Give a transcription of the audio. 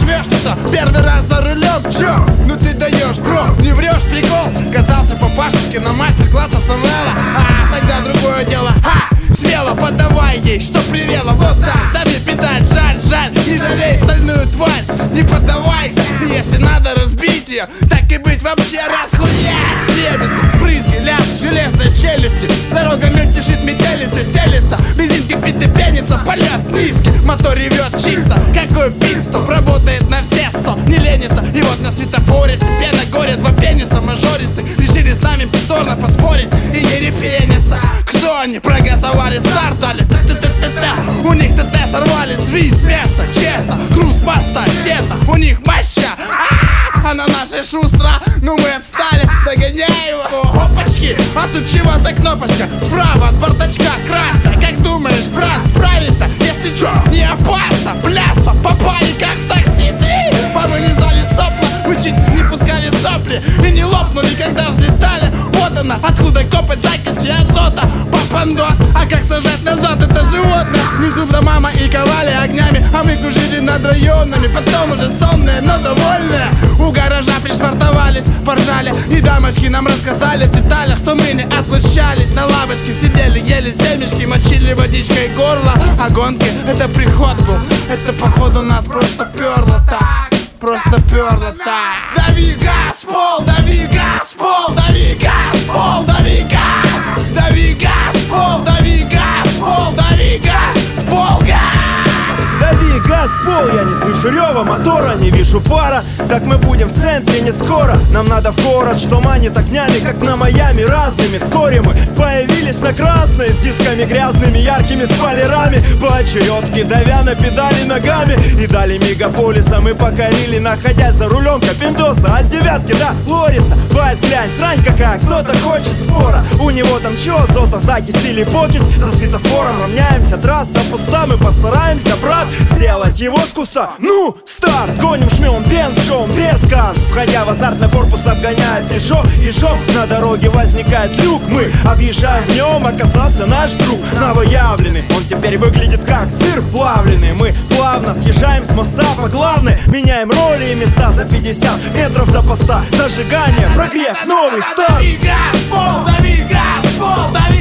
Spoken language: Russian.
жмешь, что первый раз за рулем. Чё? Ну ты даешь, бро, не врешь, прикол. Катался по Пашечке на мастер-класса Самвела. Тогда другое дело. Смело подавай ей, что привело. Вот так, дави педаль, жаль, не жалей стальную тварь. Не поддавайся, если надо разбить ее, так и быть, вообще расхуять. Дребезги, брызги, лязг железной челюсти. Дорога мельтешит, метелица, стелится. Бензин кипит и пенится, полет низкий. Мотор ревет чисто, какой пит-стоп. Работает на все 100, не ленится. И вот на светофоре себе на горе два пениса мажористых решили с нами повторно поспорить и ерепениться. Кто они? Проголосовали, старт дали. У них ТТ сорвались, движ с места, честно. Груз моста, сета, у них моща. А на нашей шустро, ну мы отстали. Догоняй его, опачки. А тут чего за кнопочка? Справа от бардачка красная. Как думаешь, брат, справится? Если чё, не опасно. Блядство, попали как в такси. Повылезали сопла, мы чуть не пускали сопли и не лопнули, когда взлетали. Вот она, откуда копать закиси азота. Папандос, а как сажать назад это животное? Внизу мама и ковали огнями, а мы кружили над районами. Потом уже сонные, но довольные. У гаража пришвартовались, поржали. И дамочки нам рассказали в деталях, что мы не отлучались. На лавочке сидели, ели семечки, мочили водичкой горло. А гонки это приход был, это походу нас просто перло так. Просто перло так. Дави газ, пол, дави газ, пол, дави газ, пол, дави газ. Дави газ, пол, дави газ, пол, дави газ, пол, газ. Дави газ в пол, я не слышу рева мотора, не вижу пара. Так мы будем в центре не скоро. Нам надо в город, что манит огнями, как на Майами разными. Вскоре мы появились на красной, с дисками грязными, яркими спойлерами. По очередке, давя на педали ногами. И дали мегаполиса мы покорили, находясь за рулем Капиндоса. От девятки до Лориса, Вайс, глянь, срань какая, кто-то хочет спора. У него там чё, зота, закись или покис. За светофором равняемся, трасса пуста. Мы постараемся, брат, сделать его с куста. Ну, старт, гоним, жмем, бенз, шоу, бескант. Входя в азартный корпус, обгоняет Пежо. Ежом на дороге возникает люк. Мы объезжаем в нем, оказался наш друг новоявленный. Он теперь выглядит как сыр плавленый. Мы плавно съезжаем с моста по главной. Меняем роли и места за 50 метров до поста. Зажигание, прогрев, новый старт. Дави газ, пол, дави газ, пол, дави